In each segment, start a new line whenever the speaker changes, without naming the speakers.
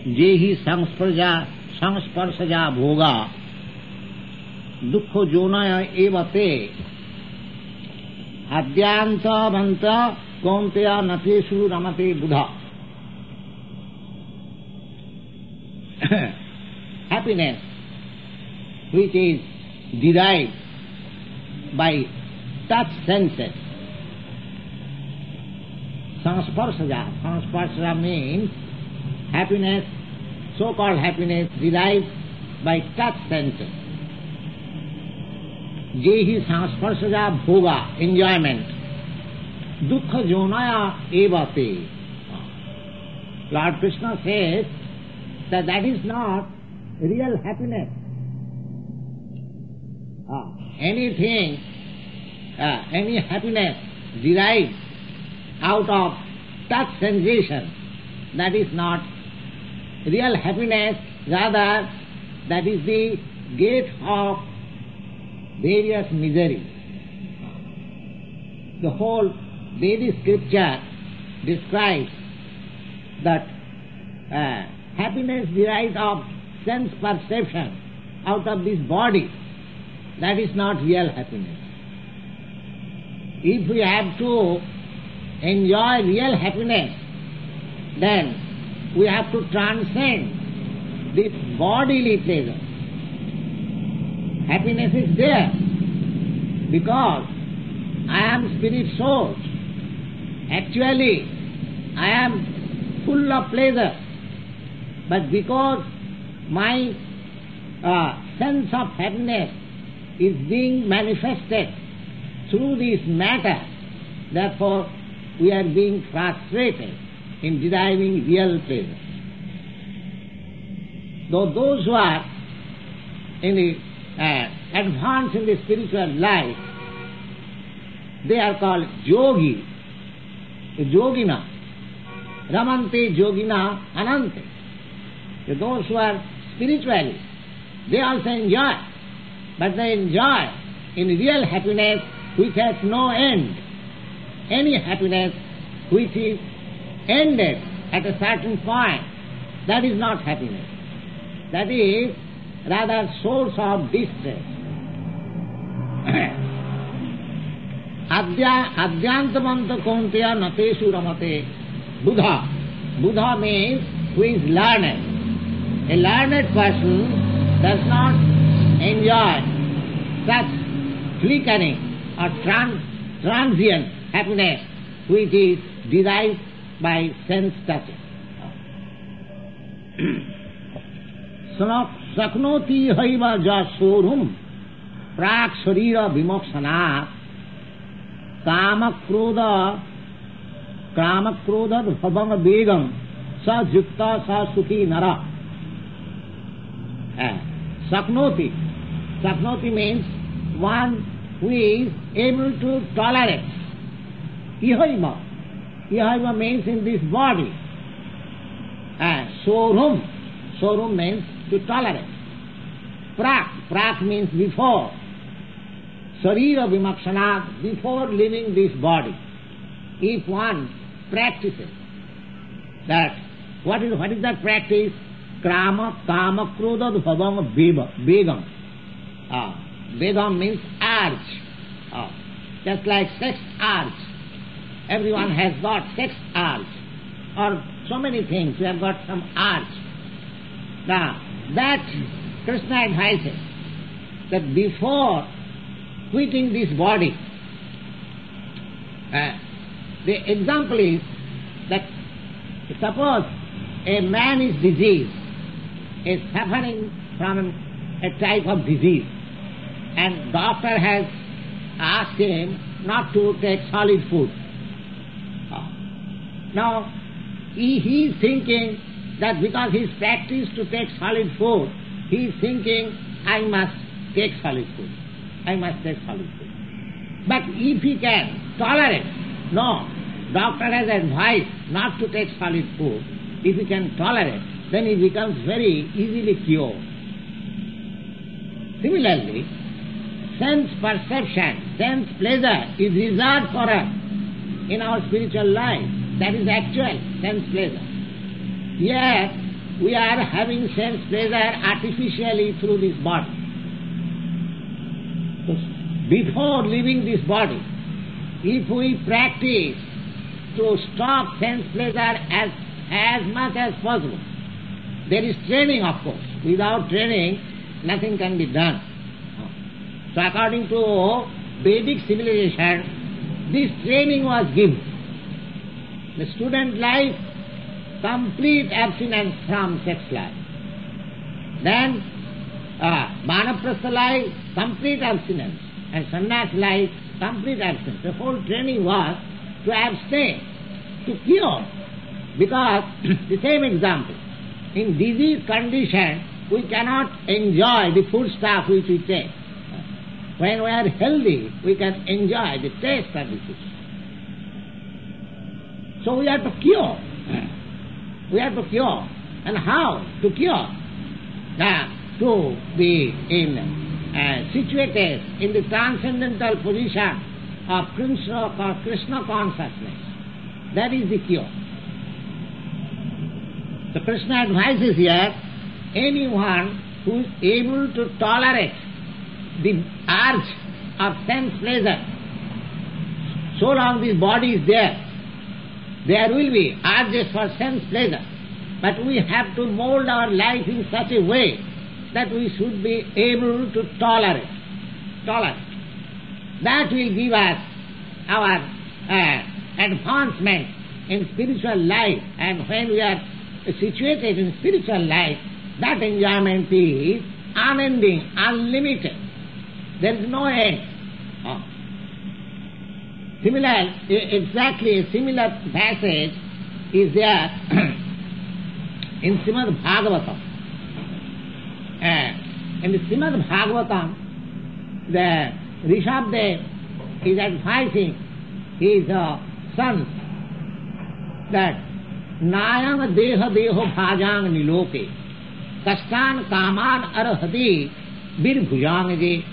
जेहि संस्पर्शजा भोगा दुख जोनय एवते आद्यांतवंत कौन्तेय नतेषु रमते बुधा. Happiness which is derived by touch senses. Sansparsaja means happiness, so-called happiness derived by touch senses. Jehi sansparsaja bhoga, enjoyment. Dukkha jonaya evate. Lord Krishna says that is not real happiness. Anything, any happiness derived out of touch sensation, that is not real happiness, rather that is the gate of various miseries. The whole Vedic scripture describes that happiness derived of sense perception out of this body, that is not real happiness. If we have to enjoy real happiness, then we have to transcend this bodily pleasure. Happiness is there because I am spirit soul. Actually, I am full of pleasure, but because my sense of happiness is being manifested through this matter, therefore we are being frustrated in deriving real pleasure. Though those who are in the advanced in the spiritual life, they are called yogi, yogina, ramante yogina anante. Those who are spiritually, they also enjoy, but they enjoy in real happiness which has no end. Any happiness which is ended at a certain point, that is not happiness. That is rather source of distress. Adyantamanta kaunteya nateshu ramate Buddha. Buddha means who is learned. A learned person does not enjoy such flickering or transient happiness which is derived by sense touching. Saknoti haiva jasorum prak sharira vimokshana kamakroda bhavanga begam sa jukta sa sukhi nara. Saknoti means one who is able to tolerate. Ihaiva means in this body. Sorum means to tolerate. Prak means before. Sarira vimakshana, before leaving this body. If one practices that, what is that practice? Kama krodha bhavanga begam. Begam means urge. Just like sex urge. Everyone has got sex urge. Or so many things, we have got some urge. Now, that Krishna advises that before quitting this body, the example is that suppose a man is diseased, is suffering from a type of disease, and doctor has asked him not to take solid food. Now, he is thinking that because he is practiced to take solid food, he is thinking, I must take solid food. But if he can tolerate, no, doctor has advised not to take solid food. If he can tolerate, then he becomes very easily cured. Similarly, sense perception, sense pleasure is reserved for us in our spiritual life. That is actual sense pleasure. Yet, we are having sense pleasure artificially through this body. So before leaving this body, if we practice to stop sense pleasure as much as possible, there is training, of course. Without training, nothing can be done. So according to Vedic civilization, this training was given. The student life, complete abstinence from sex life. Then Vanaprastha life, complete abstinence. And Sannyas life, complete abstinence. The whole training was to abstain, to cure. Because the same example, in disease condition, we cannot enjoy the food stuff which we take. When we are healthy, we can enjoy the taste of the food. So we have to cure. We have to cure. And how to cure? To be situated in the transcendental position of Krishna consciousness. That is the cure. So Krishna advises here, anyone who is able to tolerate the urge of sense pleasure, so long this body is there will be urges for sense pleasure. But we have to mold our life in such a way that we should be able to tolerate. That will give us our advancement in spiritual life, and when we are situated in spiritual life, that enjoyment is unending, unlimited. There is no end. Exactly a similar passage is there in Srimad Bhagavatam. In the Srimad Bhagavatam, the Rishabdev is advising his sons that Nayam deha deho bhajang niloke kastan kaman arhati birbhujang je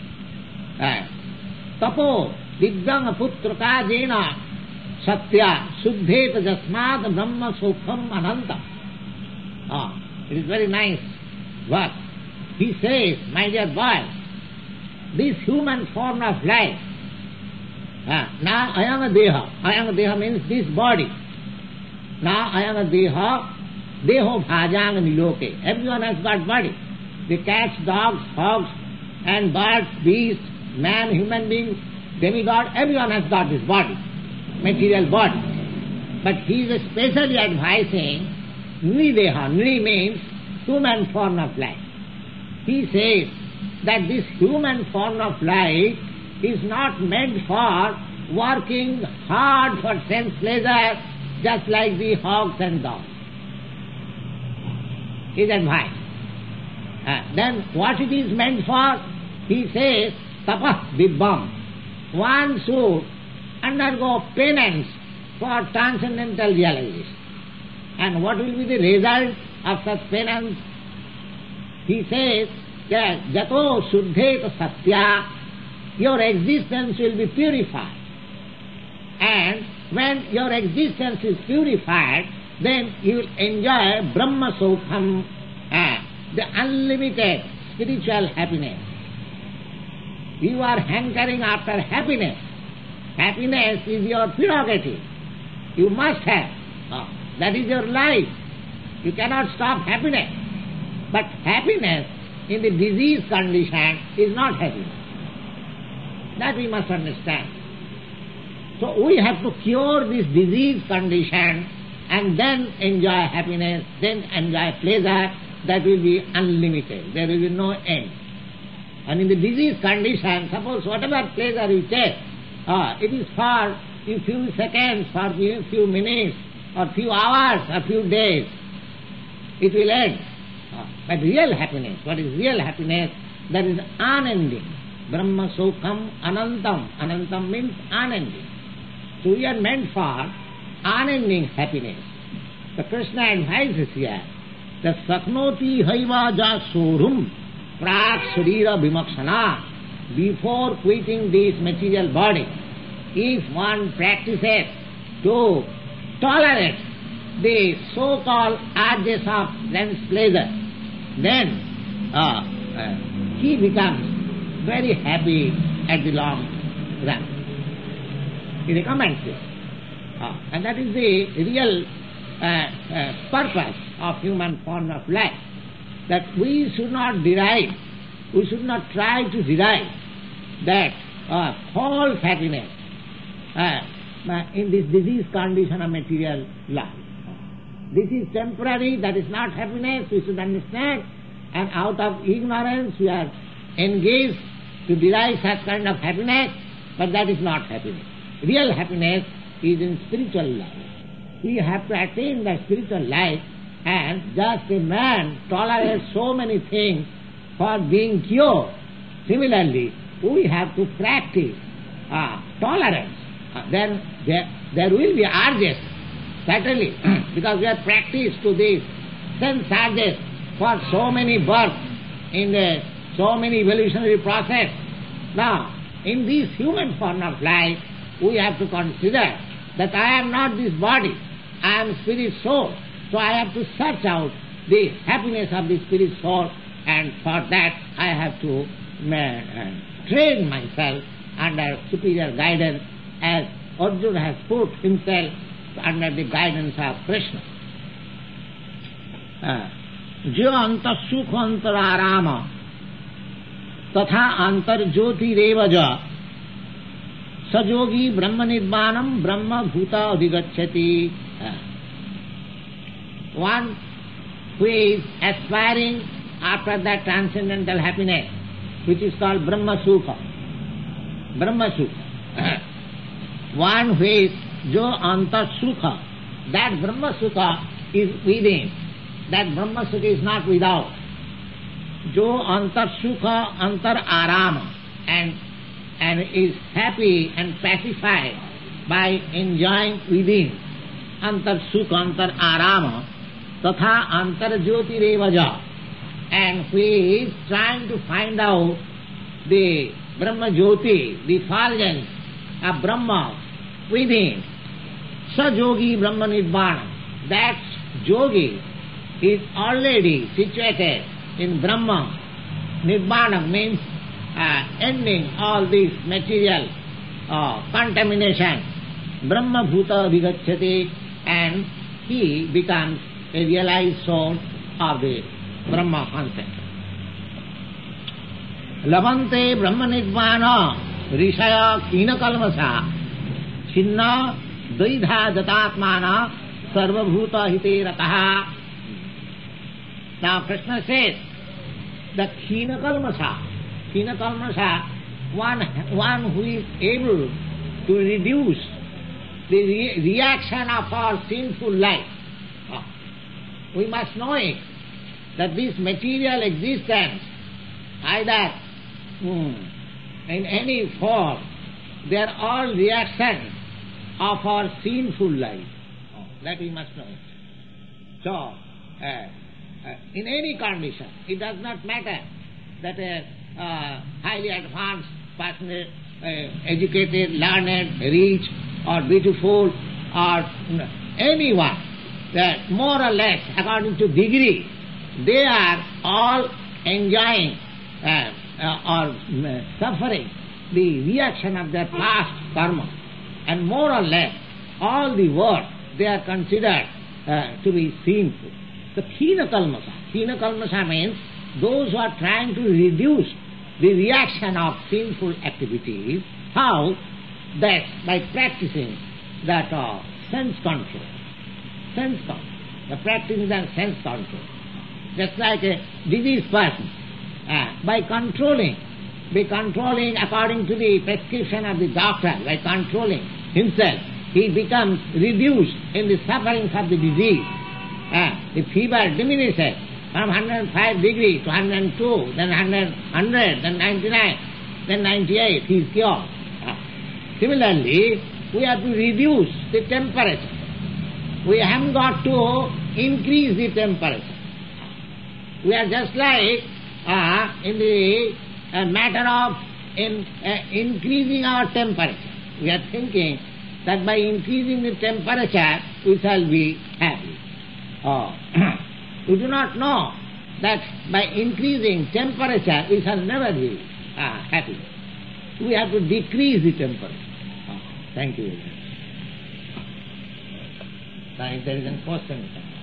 tapo digyang putraka jena satya suddhet jasmat brahma sokham ananta. It is very nice verse. He says, my dear boy, this human form of life, now ayam deha means this body. Now ayam deho bhajang niloke. Everyone has got body. The cats, dogs, hogs, and birds, beasts, man, human beings, demigod, everyone has got this body, material body. But he is especially advising Nrideha. Nri means human form of life. He says that this human form of life is not meant for working hard for sense pleasure, just like the hogs and dogs. His advice. Then what it is meant for? He says, tapah dibbam. One should undergo penance for transcendental realization. And what will be the result of such penance? He says that jato suddhet satya, your existence will be purified. And when your existence is purified, then you will enjoy Brahma Sokham, the unlimited spiritual happiness. You are hankering after happiness. Happiness is your prerogative. You must have. That is your life. You cannot stop happiness. But happiness in the disease condition is not happiness. That we must understand. So we have to cure this disease condition and then enjoy happiness, then enjoy pleasure. That will be unlimited. There will be no end. And in the disease condition, suppose whatever pleasure you take, it is for a few seconds, for a few minutes, or few hours, or few days. It will end. But real happiness, what is real happiness? That is unending. Brahma Sokham Anantam. Anantam means unending. So we are meant for unending happiness. So Krishna advises here, the saknoti haiva ja sorum prak sharira vimakshana. Before quitting this material body, if one practices to tolerate the so-called urges of sense pleasure, then he becomes very happy at the long run. He recommends this. And that is the real purpose of human form of life, that we should not derive, we should not try to derive that false happiness in this disease condition of material life. This is temporary, that is not happiness, we should understand, and out of ignorance we are engaged to derive such kind of happiness, but that is not happiness. Real happiness is in spiritual life. We have to attain the spiritual life, and just a man tolerates so many things for being cured. Similarly, we have to practice tolerance. Then there will be urges, certainly, because we have practiced to these sense urges for so many births in so many evolutionary process. Now, in this human form of life, we have to consider that I am not this body, I am spirit soul. So I have to search out the happiness of the spirit soul, and for that I have to train myself under superior guidance, as Arjuna has put himself under the guidance of Krishna. Jo anta sukh antararama tatha antar jyoti revaja sajogi brahma nirvanam brahma bhuta adhigacchati. One who is aspiring after that transcendental happiness, which is called Brahma Sukha. Brahma Sukha. One who is Jo Antar Sukha, that Brahma Sukha is within. That Brahma Sukha is not without. Jo Antar Sukha Antar Arama, and is happy and pacified by enjoying within. Antar Sukha Antar Arama Tatha Antar Jyoti Revaja, and who is trying to find out the Brahma Jyoti, the effulgence of Brahma within. Sajogi Brahma Nirvana, that yogi is already situated in Brahma. Nirvana means ending all this material contamination. Brahma Bhuta Vigacchati, and he becomes a realized soul of the Brahma concept. Labante Brahma Nirvana Rishaya Kina Kalmasa Chinna Dvaidha Jatatmana Sarvabhuta Hite Rataha. Now Krishna says that Kina Kalmasa, one who is able to reduce the reaction of our sinful life. We must know it, that this material existence, either in any form, they are all reactions of our sinful life. That we must know it. So, in any condition, it does not matter that a highly advanced person, educated, learned, rich, or beautiful, or anyone, that more or less, according to degree, they are all enjoying or suffering the reaction of their past karma. And more or less, all the world, they are considered to be sinful. The Khina Kalmasa means those who are trying to reduce the reaction of sinful activities. How? That by practicing that sense control. The practicing that sense control. Just like a diseased person, by controlling according to the prescription of the doctor, by controlling himself, he becomes reduced in the sufferings of the disease. The fever diminishes from 105 degrees to 102, then 100, then 99, then 98, he is cured. Similarly, we have to reduce the temperature. We haven't got to increase the temperature. We are just like in the matter of increasing our temperature. We are thinking that by increasing the temperature we shall be happy. Oh, you do not know that by increasing temperature we shall never be happy. We have to decrease the temperature. Oh, thank you. There is a question.